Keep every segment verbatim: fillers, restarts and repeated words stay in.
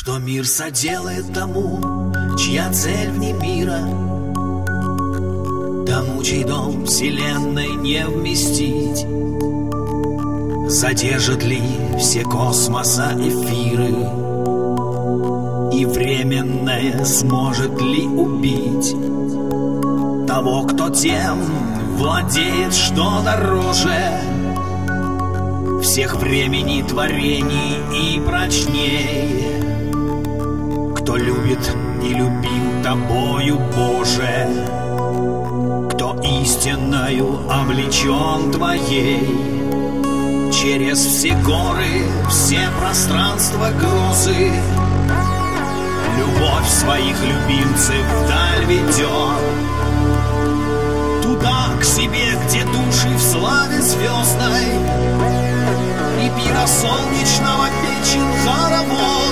Что мир соделает тому, чья цель вне мира, тому, чей дом вселенной не вместить. Задержат ли все космоса эфиры, и временное сможет ли убить того, кто тем владеет, что дороже всех времени, творений и прочней? Кто любит и любим тобою, Боже, кто истинною облечен твоей, через все горы, все пространства грозы, любовь своих любимцев вдаль ведет, туда, к себе, где души в славе звездной, и пира солнечного печен хоровод.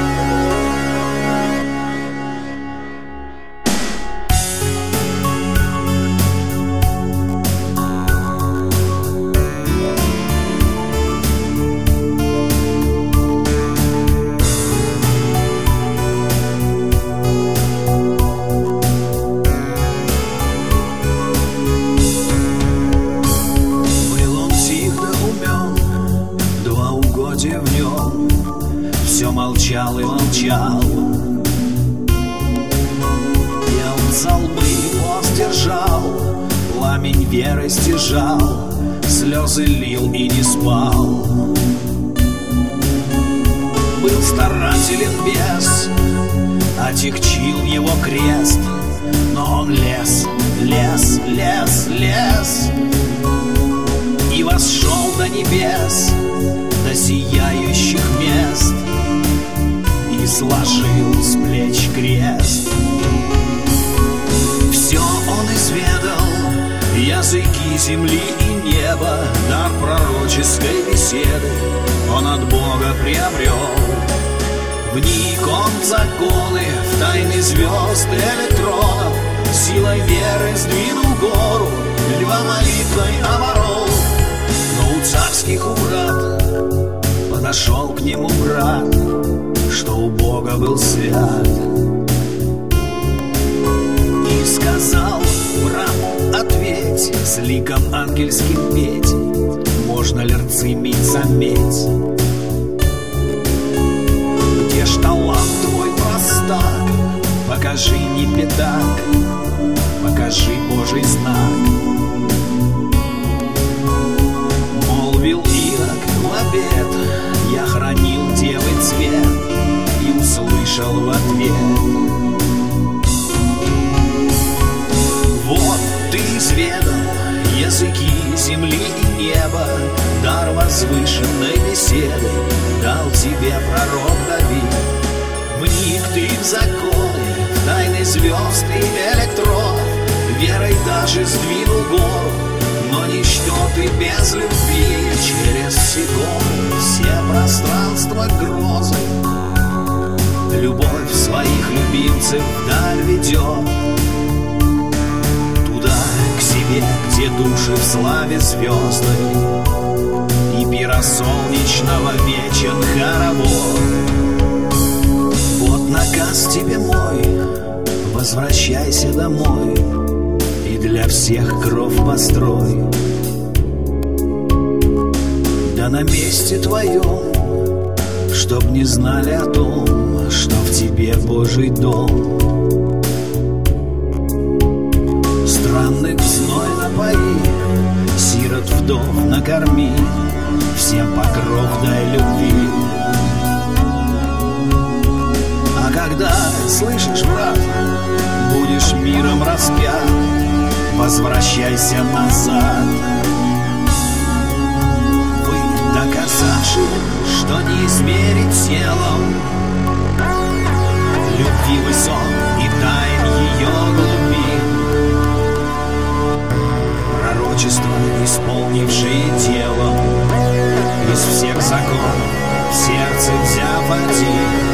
В нем все молчал и молчал, пел псалмы, воздержал, пламень веры стяжал, слезы лил и не спал. Был старателен бес, отягчил его крест, но он лез, лез, лез, лез и восшел до небес, до сияющих мест, и сложил с плеч крест. Все он изведал, языки земли и неба, дар пророческой беседы он от Бога приобрел. Вник он в законы, в тайны звезд и электронов, силой веры сдвинул гору, льва молитвой оборол. Но у царских убрат подошел к нему брат, что у Бога был свят, и сказал: брат, ответь, с ликом ангельским петь, можно ли рцы мить заметь? Где ж талант твой, простак? Покажи, не пятак, покажи Божий знак. Молвил Ирок в обед: я хранил девы цвет, и услышал в ответ: вот ты изведал языки земли и неба, дар возвышенной беседы дал тебе пророк Давид. Вник ты в законы, в тайны звезд и электронов, верой даже сдвинул гору, но ничто ты без любви, через все горы, все пространства грозы, любовь своих любимцев вдаль ведет, туда, к себе, где души в славе звездной, и пира солнечного вечен хоровод. Вот наказ тебе мой, возвращайся домой, и для всех кров построй. Да на месте твоем, чтоб не знали о том, что в тебе Божий дом. Странных в зной напои, сирот вдов накорми, всем покров дай любви. А когда, слышишь, брат, будешь миром распят, возвращайся назад. Вы, доказавши, что не измерить телом любви высот и тайн ее глубин, пророчества, исполнившие телом, из всех законов в сердце взяв один,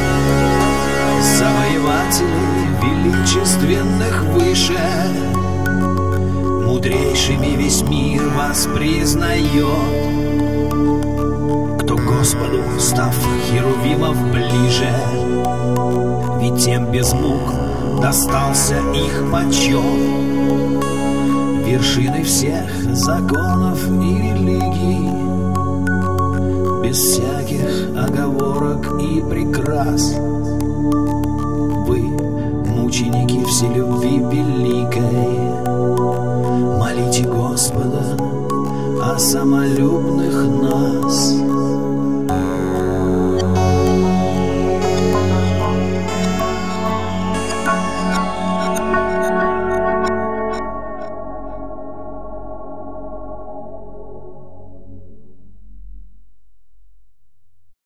завоевателей величественных выше, мудрейшими весь мир вас признает. то Господу, став херувимов ближе, ведь тем без мук достался их почет, вершины всех законов и религий, без всяких оговорок и прикрас. Вы, мученики вселюбви великой, молите Господа о самолюбии